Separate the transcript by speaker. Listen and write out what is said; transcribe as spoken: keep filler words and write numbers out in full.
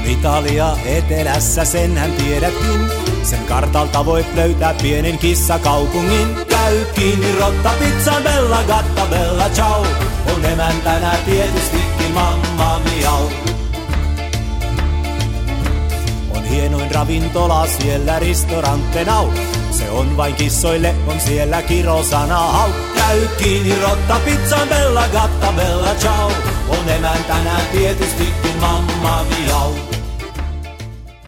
Speaker 1: Italia etelässä, senhän tiedätkin. Sen kartalta voit löytää pienen kissakaupungin. Käy kiinni rotta pizzan, bella gatta, bella ciao. On emäntänä tietystikin mamma miau. On hienoin ravintola siellä ristorante nau. Se on vain kissoille, on siellä kirosana hau. Käy kiinni rotta pizzan, bella gatta, bella ciao. On emäntänä tietystikin mamma miau.